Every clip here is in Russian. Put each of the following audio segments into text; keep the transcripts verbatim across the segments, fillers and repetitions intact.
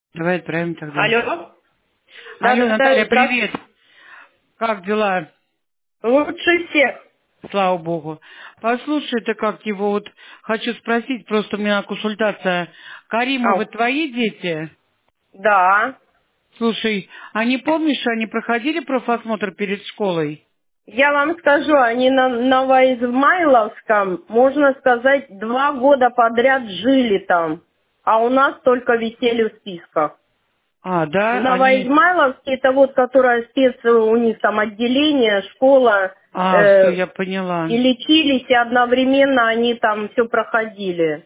Давай отправим тогда. Алло. Да, Алло, да, да, Наталья, привет. здравствуйте. Как дела? Лучше всех. Слава богу. Послушай, ты как его вот... Хочу спросить, просто у меня консультация. Каримовы Ау. твои дети? Да. Слушай, а не помнишь, они проходили профосмотр перед школой? Я вам скажу, они на Новоизмайловском, можно сказать, два года подряд жили там. А у нас только висели в списках. А, да, они... Новоизмайловский, это вот, которая спец, у них там отделение, школа, А, все, э, я поняла. и лечились, и одновременно они там все проходили.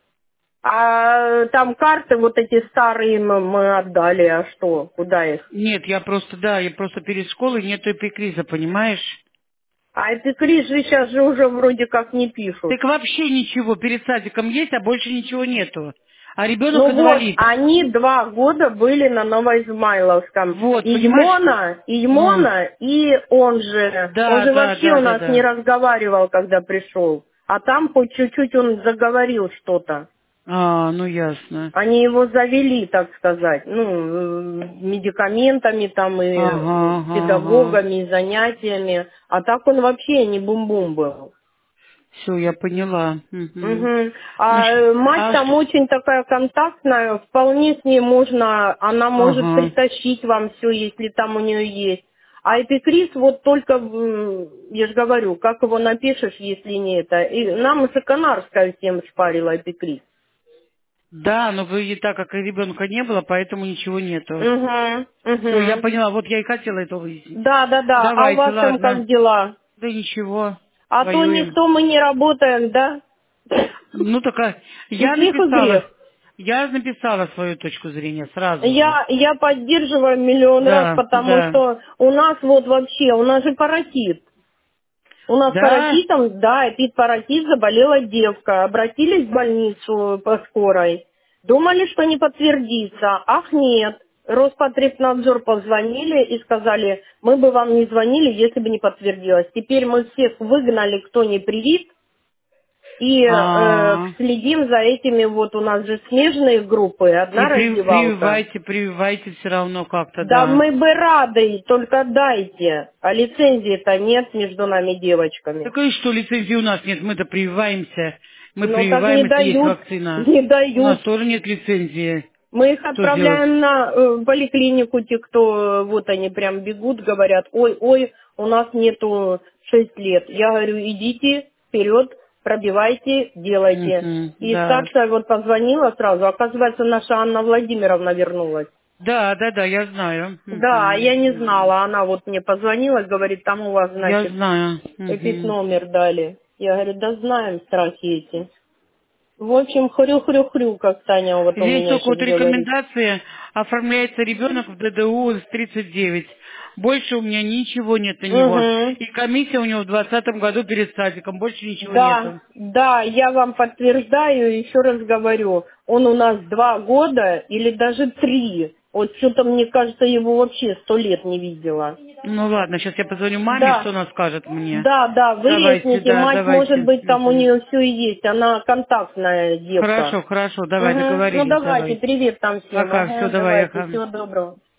А там карты вот эти старые мы мы отдали, а что, куда их? Нет, я просто, да, я просто перед школой нету эпикриза, понимаешь? А эпикриз же сейчас же уже вроде как не пишут. Так вообще ничего, перед садиком есть, а больше ничего нету. А ребенок Ну вот, инвалид. они два года были на Новоизмайловском. Вот, И понимаешь? Емона, и М. Емона, и он же, он Да, же да, вообще да, у да, нас не да. разговаривал, когда пришел. А там хоть чуть-чуть он заговорил что-то. А, ну ясно. Они его завели, так сказать, ну, э, медикаментами там и э, Ага, ага, ага. педагогами, и занятиями. А так он вообще не бум-бум был. Все, я поняла. Мгм. Мгм. Ну, А ш- э, мать а там ш- очень такая контактная, вполне с ней можно, она может ага. притащить вам все, если там у нее есть. А эпикриз вот только, м, я же говорю, как его напишешь, если не это. И нам из Канарская всем шпарила эпикриз. Да, но вы так как и ребенка не было, поэтому ничего нету. Угу, Все, я угу. поняла. Вот я и хотела это выяснить. Да, да, да. А у Давайте, вас там как ладно. дела? Да ничего, А то воюем. никто мы не работаем, да? Ну, такая, И я смех и написала, грех. я написала свою точку зрения сразу же. Я, я поддерживаю миллион раз, Да, потому да. что у нас вот вообще, у нас же паротит. У нас Да? паротитом, да, эпид-паротит, заболела девка. Обратились в больницу по скорой. Думали, что не подтвердится. Ах, нет. Роспотребнадзор позвонили и сказали, мы бы вам не звонили, если бы не подтвердилось. Теперь мы всех выгнали, кто не привит, и э, А, следим за этими, вот у нас же смежные группы, и одна при- раздевалка. прививайте, прививайте все равно как-то, Да да. мы бы рады, только дайте. А лицензии-то нет между нами девочками. Так и что, лицензии у нас нет, мы-то прививаемся. Мы Но так не прививаем, если есть дают, вакцина. не У нас дают. тоже нет лицензии. Мы их Что делать? отправляем на э, поликлинику, те, кто, э, вот они прям бегут, говорят, ой, ой, у нас нету шесть лет. Я говорю, идите вперед, пробивайте, делайте. Мгм, И да. старшая вот позвонила сразу, оказывается, наша Анна Владимировна вернулась. Да, да, да, я знаю. Да, а Мгм, я не мгм. знала, она вот мне позвонила, говорит, там у вас, Я значит, знаю. эпид Мгм. номер дали. Я говорю, да знаем страхи эти. В общем, хрю-хрю-хрю, как Таня вот у Здесь меня только сейчас вот говорит. рекомендации, оформляется ребенок в ДДУ с тридцать девять. Больше у меня ничего нет на него. Угу. И комиссия у него в двадцатом году перед садиком. Больше ничего Да, нету. да, я вам подтверждаю, еще раз говорю, он у нас два года или даже три. Вот что-то, мне кажется, его вообще сто лет не видела. Ну ладно, сейчас я позвоню маме, что Да, она скажет мне. да, да, Давайте, выясните, да, мать, может давайте. быть, там у Мгм. нее все и есть, она контактная девка. Хорошо, хорошо, давай, Угу. Ну договорились, давайте, давай. привет там всем. Пока, все, Ага, давай, давайте, ага. всего доброго.